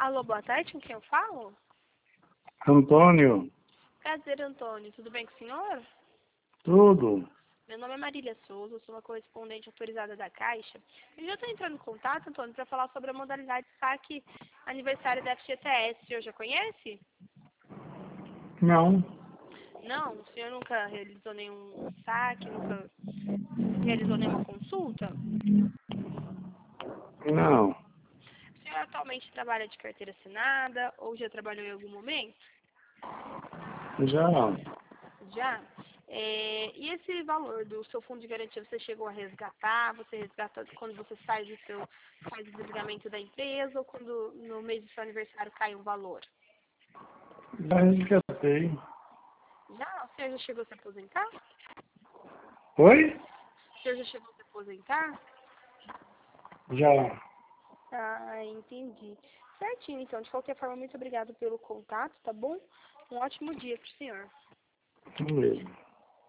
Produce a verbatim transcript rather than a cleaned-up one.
Alô, boa tarde, com quem eu falo? Antônio, Prazer, Antônio. Tudo bem com o senhor? tudo. Meu nome é Marília Souza, eu sou uma correspondente autorizada da Caixa. Eu já estou entrando em contato, Antônio, para falar sobre a modalidade saque aniversário da F G T S. O senhor já conhece? Não, Não? O senhor nunca realizou nenhum saque, nunca realizou nenhuma consulta? não, O senhor atualmente trabalha de carteira assinada ou já trabalhou em algum momento? já não. Já? É, e esse valor do seu fundo de garantia, você chegou a resgatar? Você resgata quando você sai do seu, faz o desligamento da empresa ou quando no mês do seu aniversário cai um valor? Já resgatei. Já? O senhor já chegou a se aposentar? Oi? O senhor já chegou a se aposentar? Já. Ah, entendi. Certinho, então. De qualquer forma, muito obrigado pelo contato, tá bom? Um ótimo dia pro senhor. Beleza.